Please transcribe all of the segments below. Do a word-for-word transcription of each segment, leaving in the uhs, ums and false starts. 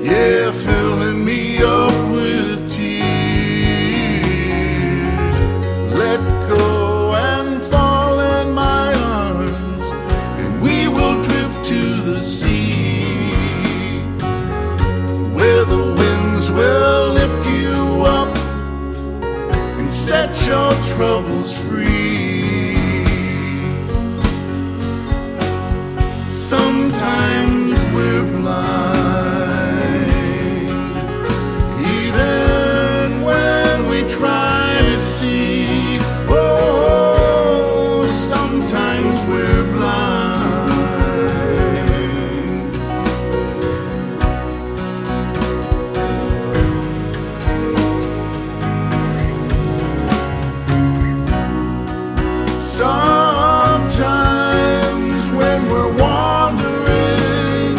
yeah, filling me up with tears. Let go and fall in my arms, and we will drift to the sea, where the winds will lift you up and set your troubles free. Sometimes we're blind, even when we try to see. Oh, sometimes we're blind. Sometimes when we're wandering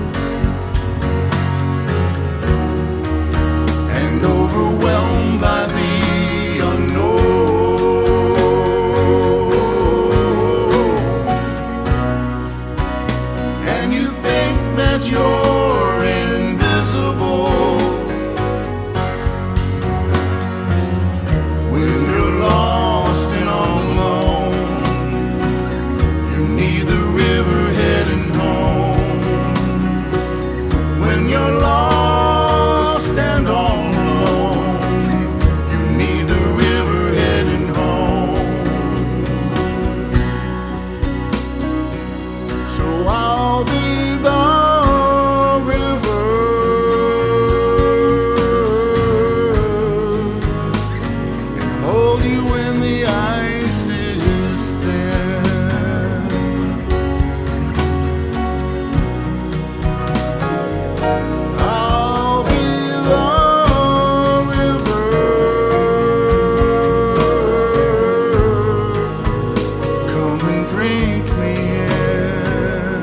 and overwhelmed by the unknown, and you think that you're invisible, when you're lost and all alone, you need the river heading home. When you're lost and all alone, you need the river heading home. So I'll be the river, and hold you when the ice is thin. I'll be the river, come and drink me in.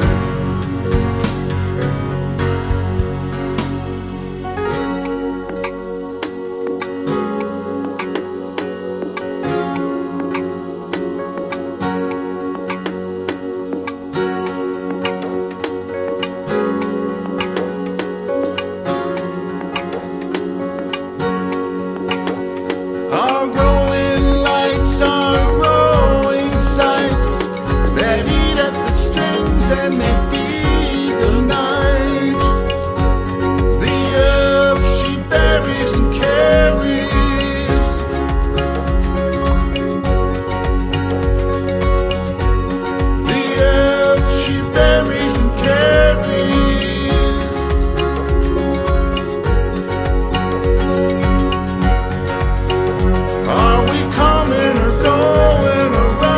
Our growing lights are growing sights that eat at the strings and they feed the night. The earth she buries and carries, the earth she buries and carries. Are we coming or going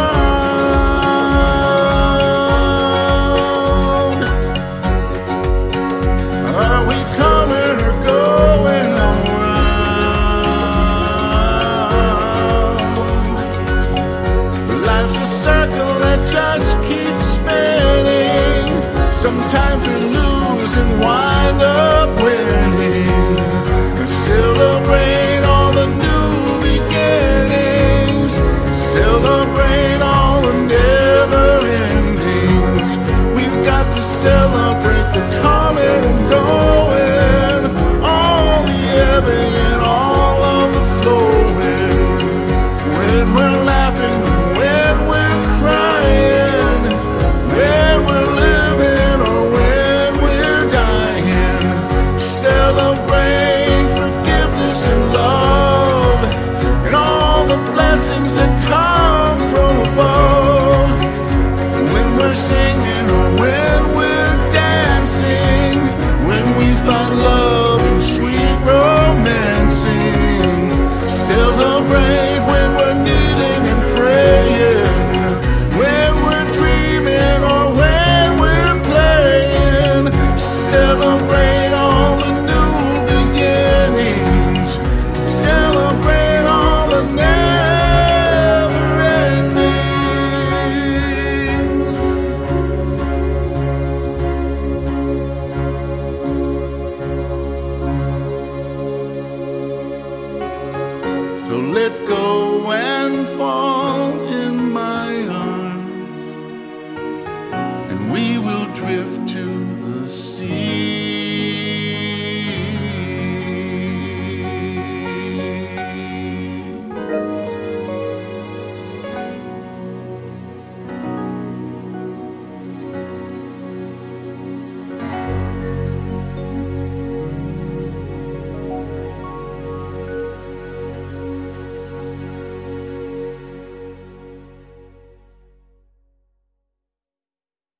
around? Are we coming or going around? Life's a circle that just keeps spinning. Sometimes we lose and wind up winning. Celebrate all the new beginnings. Celebrate all the never endings. We've got to celebrate the coming and going, all the ebbing and all of the flowing. When we're laughing, when we're crying, when we're living or when we're dying. Celebrate forgiveness and love and all the blessings that come from above. When we're singing or when we're dancing, when we find love and sweet romancing. Celebrate when we're kneeling and praying, when we're dreaming or when we're playing. Celebrate all the new beginnings. Celebrate all the never endings. So let go and fall in my arms, and we will drift to the sea.